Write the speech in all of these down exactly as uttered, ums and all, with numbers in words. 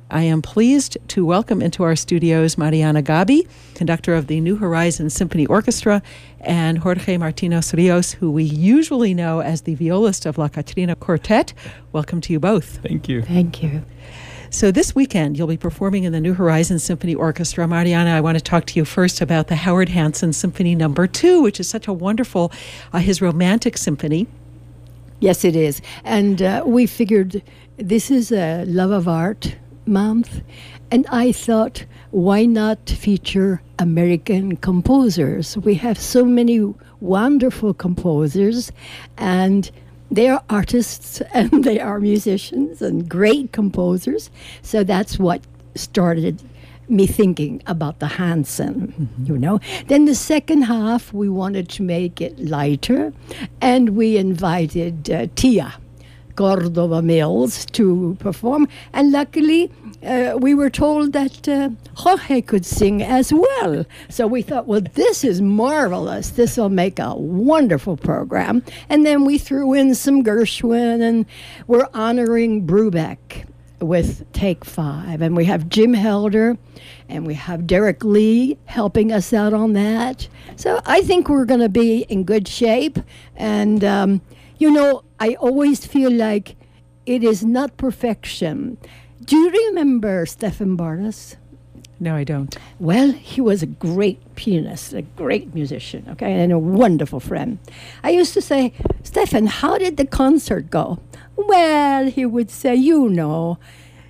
I am pleased to welcome into our studios Mariana Gabi, conductor of the New Horizons Symphony Orchestra, and Jorge Martinez Rios, who we usually know as the violist of La Catrina Quartet. Welcome to you both. Thank you. Thank you. So this weekend, you'll be performing in the New Horizons Symphony Orchestra. Mariana, I want to talk to you first about the Howard Hanson Symphony Number Two, which is such a wonderful, uh, his romantic symphony. Yes, it is. And uh, we figured this is a Love of Art month, and I thought, why not feature American composers? We have so many wonderful composers, and they are artists and they are musicians and great composers. So that's what started me thinking about the Hanson, mm-hmm. you know. Then the second half, we wanted to make it lighter, and we invited uh, Tia Cordova Mills to perform. And luckily, uh, we were told that uh, Jorge could sing as well. So we thought, well, this is marvelous. This will make a wonderful program. And then we threw in some Gershwin, and we're honoring Brubeck with Take Five. And we have Jim Helder, and we have Derek Lee helping us out on that. So I think we're going to be in good shape. And, um, you know, I always feel like it is not perfection. Do you remember Stefan Bardas? No, I don't. Well, he was a great pianist, a great musician, okay, and a wonderful friend. I used to say, Stefan, how did the concert go? Well, he would say, you know,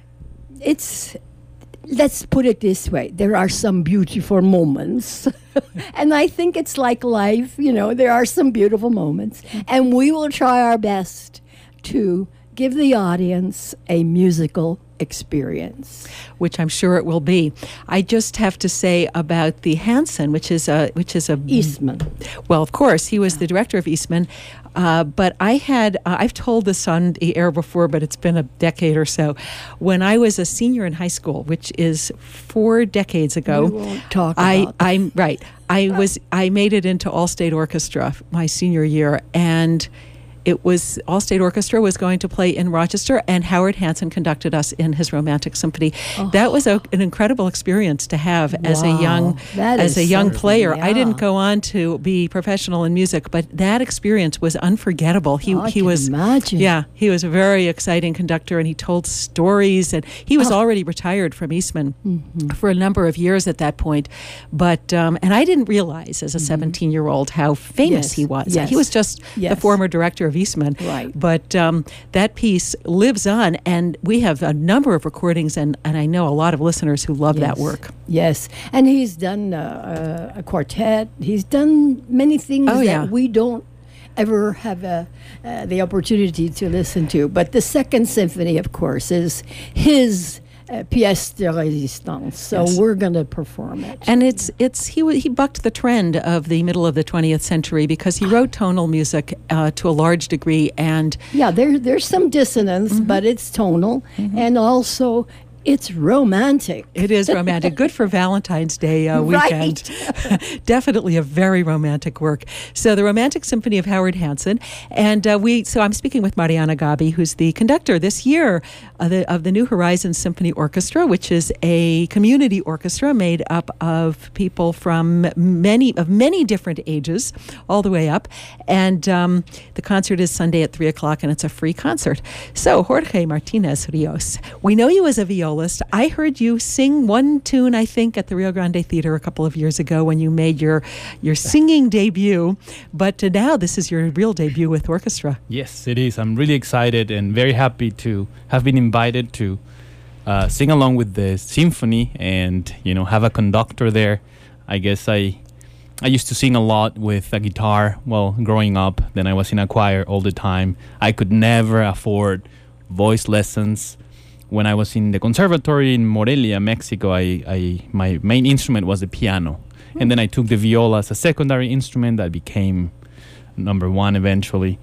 it's, let's put it this way, there are some beautiful moments. And I think it's like life, you know, there are some beautiful moments. And we will try our best to give the audience a musical experience, which I'm sure it will be. I just have to say about the Hanson, which is a which is a Eastman. Well, of course, he was the director of Eastman, uh, but I had uh, I've told this on the air before, but it's been a decade or so. When I was a senior in high school, which is four decades ago, we won't talk I about that. I'm right. I was I made it into All State Orchestra my senior year, and it was All-State Orchestra was going to play in Rochester, and Howard Hanson conducted us in his Romantic Symphony. Oh. That was a, an incredible experience to have wow. as a young that as a young player. Yeah. I didn't go on to be professional in music, but that experience was unforgettable. He oh, I he can was imagine. yeah he was a very exciting conductor, and he told stories. And he was oh. already retired from Eastman mm-hmm. for a number of years at that point. But um, and I didn't realize as a seventeen-year-old mm-hmm. how famous yes. he was. Yes. He was just yes. the former director of Eastman. Right. But um, that piece lives on, and we have a number of recordings, and, and I know a lot of listeners who love yes. that work. Yes, and he's done uh, a quartet. He's done many things oh, that yeah. we don't ever have a, uh, the opportunity to listen to. But the Second Symphony, of course, is his Uh, pièce de résistance, so yes. we're going to perform it. And it's it's he w- he bucked the trend of the middle of the twentieth century because he wrote tonal music uh, to a large degree, and yeah, there there's some dissonance, mm-hmm. but it's tonal, mm-hmm. and also it's romantic. It is romantic. Good for Valentine's Day uh, weekend. Right. Definitely a very romantic work. So the Romantic Symphony of Howard Hanson. And uh, we. So I'm speaking with Mariana Gabi, who's the conductor this year of the, of the New Horizons Symphony Orchestra, which is a community orchestra made up of people from many of many different ages, all the way up. And um, the concert is Sunday at three o'clock, and it's a free concert. So Jorge Martinez Rios, we know you as a viola. I heard you sing one tune, I think, at the Rio Grande Theater a couple of years ago when you made your your singing debut. But uh, now this is your real debut with orchestra. Yes, it is. I'm really excited and very happy to have been invited to uh, sing along with the symphony and, you know, have a conductor there. I guess I I used to sing a lot with a guitar, well, growing up. Then I was in a choir all the time. I could never afford voice lessons. When I was in the conservatory in Morelia, Mexico, I, I my main instrument was the piano. Mm. And then I took the viola as a secondary instrument that became number one eventually.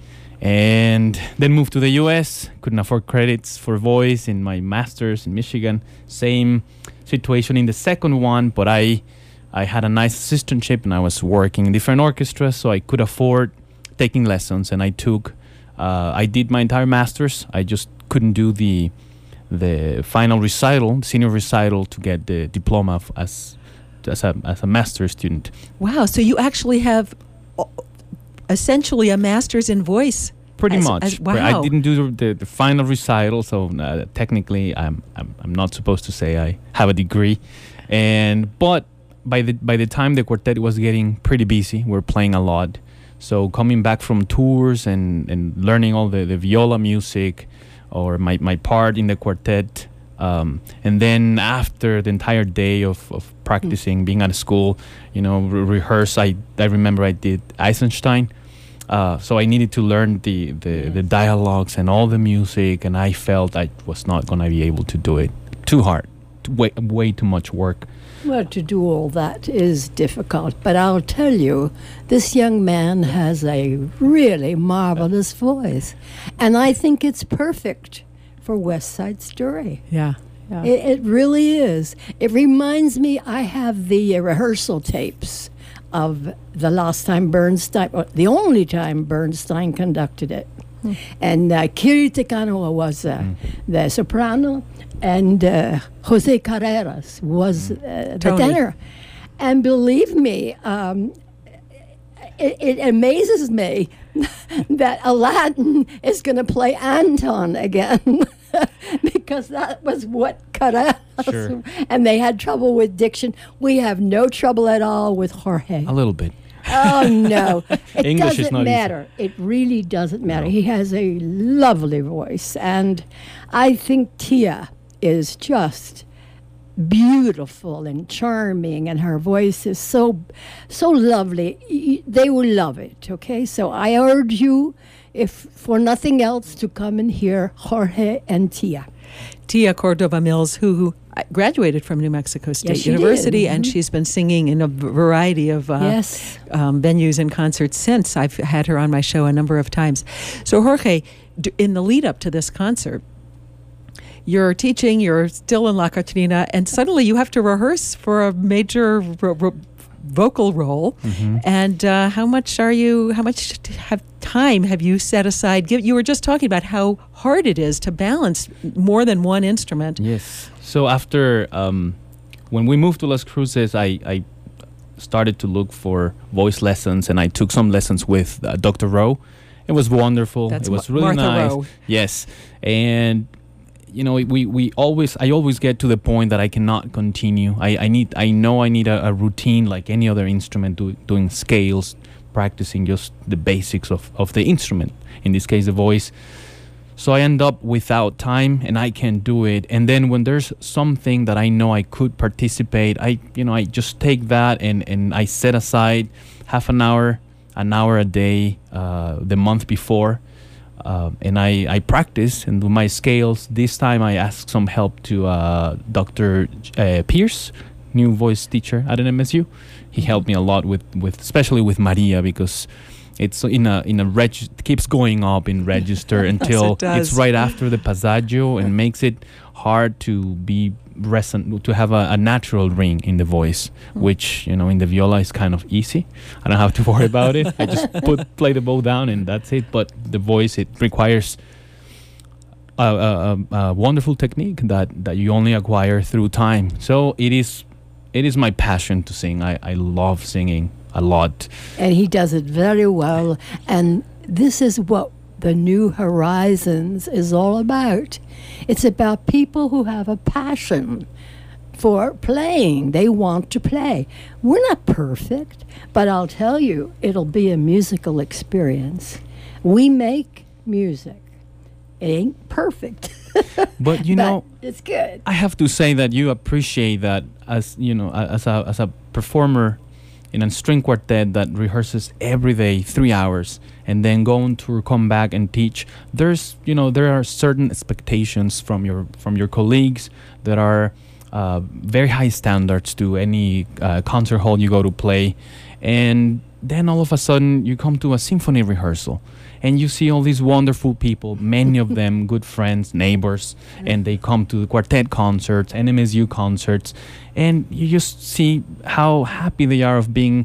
And then moved to the U S, couldn't afford credits for voice in my master's in Michigan. Same situation in the second one, but I I had a nice assistantship and I was working in different orchestras, so I could afford taking lessons. And I took, uh, I did my entire master's. I just couldn't do the the final recital, senior recital, to get the diploma of, as as a as a master's student. Wow. So you actually have uh, essentially a master's in voice. Pretty as, much. As, wow. I didn't do the, the final recital, so uh, technically, I'm, I'm I'm not supposed to say I have a degree, and but by the by the time the quartet was getting pretty busy, we're playing a lot. So coming back from tours and, and learning all the, the viola music, or my, my part in the quartet, um, and then after the entire day of, of practicing, mm. being at school, you know, re- rehearse. I I remember I did Eisenstein. Uh, so I needed to learn the, the, yes. the dialogues and all the music, and I felt I was not going to be able to do it. Too hard. Way, way too much work. Well, to do all that is difficult, but I'll tell you, this young man has a really marvelous voice, and I think it's perfect for West Side Story. Yeah. yeah. It, it really is. It reminds me, I have the uh, rehearsal tapes of the last time Bernstein, well, the only time Bernstein conducted it. Hmm. And uh, Kiri Te Kanawa was uh, mm. the soprano, and uh, Jose Carreras was uh, the Tony. tenor. And believe me, um, it, it amazes me that Aladdin is going to play Anton again. Because that was what Carreras, sure. and they had trouble with diction. We have no trouble at all with Jorge. A little bit. Oh, no. It English doesn't is not matter. easy. It really doesn't matter. No. He has a lovely voice, and I think Tia is just beautiful and charming, and her voice is so, so lovely. Y- They will love it, okay? So I urge you, if for nothing else, to come and hear Jorge and Tia. Tia Cordova Mills, who, who graduated from New Mexico State Yes, she University, did. and Mhm. she's been singing in a variety of uh, Yes. um, venues and concerts since. I've had her on my show a number of times. So, Jorge, d- in the lead up to this concert, you're teaching, you're still in La Catrina, and suddenly you have to rehearse for a major ro- ro- vocal role. Mm-hmm. And uh, how much are you, how much have time have you set aside? Give- You were just talking about how hard it is to balance more than one instrument. Yes. So after, um, when we moved to Las Cruces, I, I started to look for voice lessons, and I took some lessons with uh, Doctor Rowe. It was wonderful. That's it was Ma- really Martha nice. Rowe. Yes. And you know, we, we always, I always get to the point that I cannot continue. I, I need, I know I need a, a routine like any other instrument, do, doing scales, practicing just the basics of, of the instrument, in this case, the voice. So I end up without time, and I can't do it. And then when there's something that I know I could participate, I, you know, I just take that and, and I set aside half an hour, an hour a day, uh, the month before. Uh, and I, I practice and do my scales. This time I asked some help to uh, Doctor Uh, Pierce, new voice teacher at N M S U. He helped me a lot with, with especially with Maria, because it's in a in a reg it keeps going up in register until it does. it's right after the passaggio, and makes it hard to be resonant, to have a, a natural ring in the voice, mm. which, you know, in the viola is kind of easy. I don't have to worry about it. I just put play the bow down and that's it. But the voice, it requires a, a, a, a wonderful technique that, that you only acquire through time. So it is it is my passion to sing. I, I love singing a lot. And he does it very well. And this is what the New Horizons is all about. It's about people who have a passion for playing. They want to play. We're not perfect, but I'll tell you, it'll be a musical experience. We make music. It ain't perfect. But you but know, it's good. I have to say that you appreciate that as, you know, as a as a performer in a string quartet that rehearses every day three hours and then going to come back and teach. There's, you know, there are certain expectations from your from your colleagues that are uh, very high standards to any uh, concert hall you go to play, and then all of a sudden you come to a symphony rehearsal and you see all these wonderful people, many of them good friends, neighbors, and they come to the quartet concerts, N M S U concerts, and you just see how happy they are of being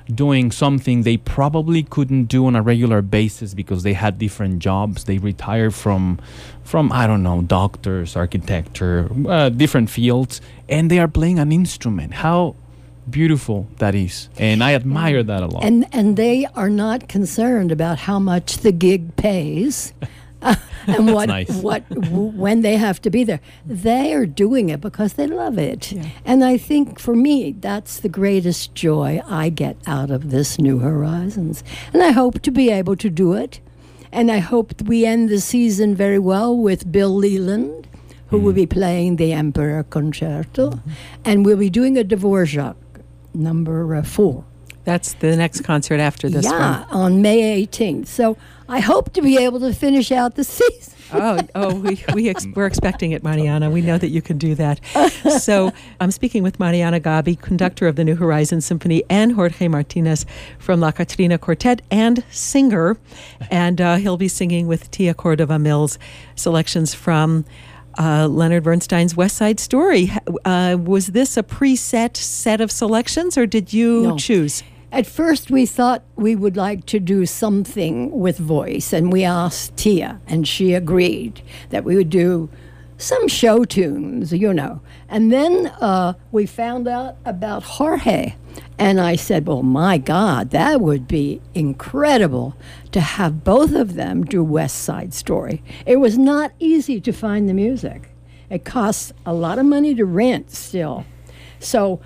doing something they probably couldn't do on a regular basis because they had different jobs. They retired from, from I don't know, doctors, architecture, uh, different fields, and they are playing an instrument. How beautiful that is, and I admire that a lot. And and they are not concerned about how much the gig pays. Uh, and what nice. what w- when they have to be there, they are doing it because they love it. Yeah. And I think for me, that's the greatest joy I get out of this New Horizons. And I hope to be able to do it. And I hope we end the season very well with Bill Leland, who Mm-hmm. will be playing the Emperor Concerto, mm-hmm. and we'll be doing a Dvorak number uh, four. That's the next concert after this yeah, one. on May eighteenth. So I hope to be able to finish out the season. Oh, oh, we, we ex- we're expecting it, Mariana. We know that you can do that. So I'm speaking with Mariana Gabi, conductor of the New Horizons Symphony, and Jorge Martinez from La Catrina Quartet, and singer. And uh, he'll be singing with Tia Cordova Mills, selections from uh, Leonard Bernstein's West Side Story. Uh, was this a preset set of selections, or did you No. choose? At first, we thought we would like to do something with voice, and we asked Tia, and she agreed that we would do some show tunes, you know. And then uh, we found out about Jorge, and I said, well, my God, that would be incredible to have both of them do West Side Story. It was not easy to find the music. It costs a lot of money to rent still. So,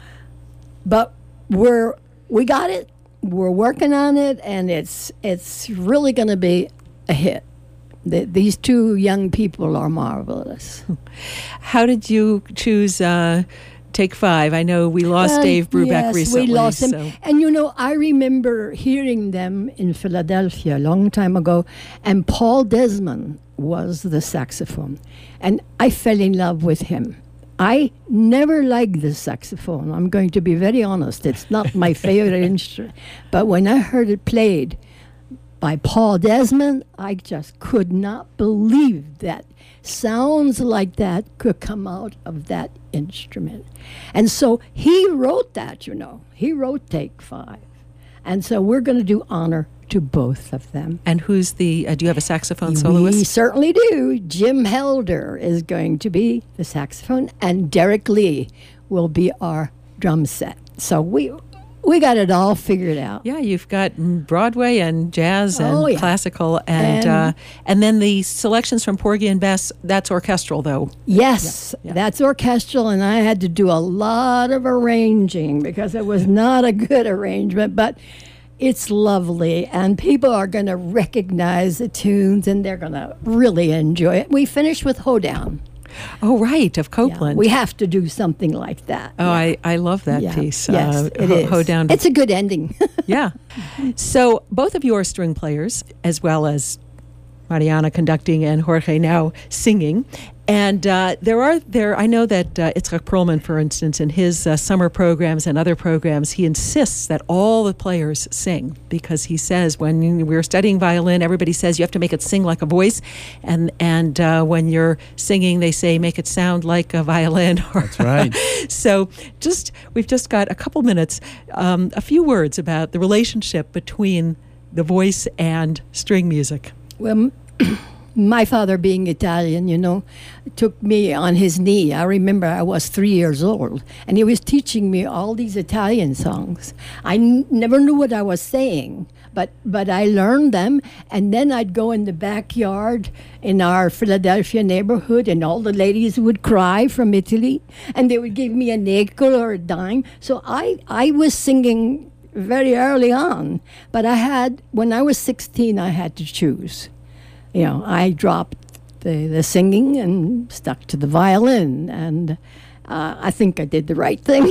but we're... We got it. We're working on it, and it's it's really going to be a hit. The, these two young people are marvelous. How did you choose uh, Take Five? I know we lost Well, Dave Brubeck yes, recently. we lost him. so- And you know, I remember hearing them in Philadelphia a long time ago, and Paul Desmond was the saxophone, and I fell in love with him. I never liked the saxophone. I'm going to be very honest. It's not my favorite instrument. But when I heard it played by Paul Desmond, I just could not believe that sounds like that could come out of that instrument. And so he wrote that, you know. He wrote Take Five. And so we're going to do honor to both of them. And who's the, uh, do you have a saxophone We soloist? certainly do. Jim Helder is going to be the saxophone, and Derek Lee will be our drum set. So we we got it all figured out. Yeah, you've got mm, Broadway and jazz and Oh, yeah. classical. And, And- uh, and then the selections from Porgy and Bess, that's orchestral, though. Yes, Yeah, yeah. that's orchestral, and I had to do a lot of arranging because it was not a good arrangement, but it's lovely, and people are going to recognize the tunes, and they're going to really enjoy it. We finished with Hoedown. Oh, right, of Yeah, Copeland. we have to do something like that. oh, I, I love that Yeah. piece. Yes, uh, it Ho- is. Hoedown. It's a good ending. Yeah. So both of you are string players, as well as Mariana conducting and Jorge now singing. And uh, there are there. I know that uh, Itzhak Perlman, for instance, in his uh, summer programs and other programs, he insists that all the players sing, because he says when we were studying violin, everybody says you have to make it sing like a voice, and and uh, when you're singing, they say make it sound like a violin. That's right. Mm-hmm. So just we've just got a couple minutes, um, a few words about the relationship between the voice and string music. Well, my father, being Italian, you know, took me on his knee. I remember I was three years old, and he was teaching me all these Italian songs. I n- never knew what I was saying, but, but I learned them, and then I'd go in the backyard in our Philadelphia neighborhood, and all the ladies would cry from Italy, and they would give me a nickel or a dime. So I, I was singing very early on, but I had, when I was sixteen, I had to choose. You know, I dropped the, the singing and stuck to the violin, and uh, I think I did the right thing.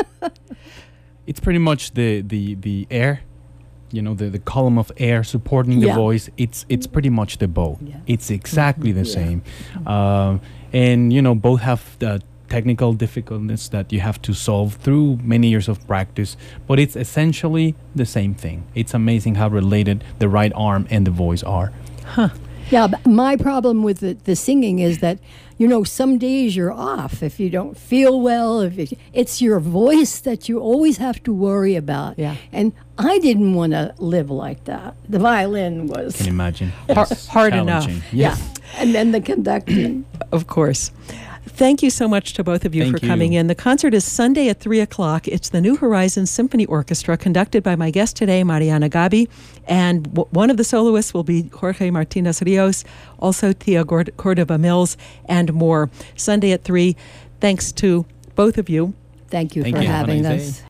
It's pretty much the, the, the air, you know, the, the column of air supporting the Yeah. voice. It's it's pretty much the bow. Yeah. It's exactly the Yeah. same. Um, and, you know, both have the technical difficulties that you have to solve through many years of practice, but it's essentially the same thing. It's amazing how related the right arm and the voice are. Yeah, but my problem with the, the singing is that you know, some days you're off if you don't feel well. If it, it's your voice that you always have to worry about. Yeah. And I didn't want to live like that. The violin was Can imagine. Har- Yes, hard enough. challenging. yeah, Yes. and then the conducting. Of course. Thank you so much to both of you Thank for coming you. in. The concert is Sunday at three o'clock. It's the New Horizons Symphony Orchestra, conducted by my guest today, Mariana Gabi. And w- one of the soloists will be Jorge Martinez Rios, also Tia Gord- Cordova Mills, and more. Sunday at three. Thanks to both of you. Thank you Thank for you. Have a having nice us. day.